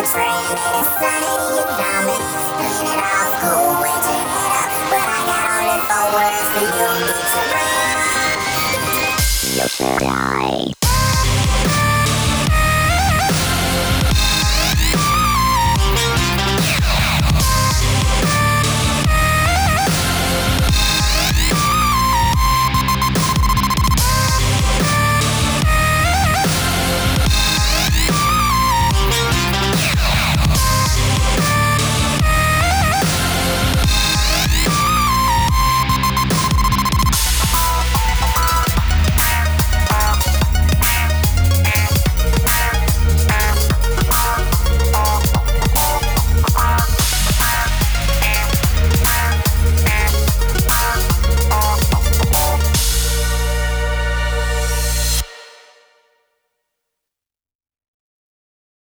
It's raining and it's sunny, you got me playing it all cool with your head up. But I got only 4 words for you, it's a ride. You should die.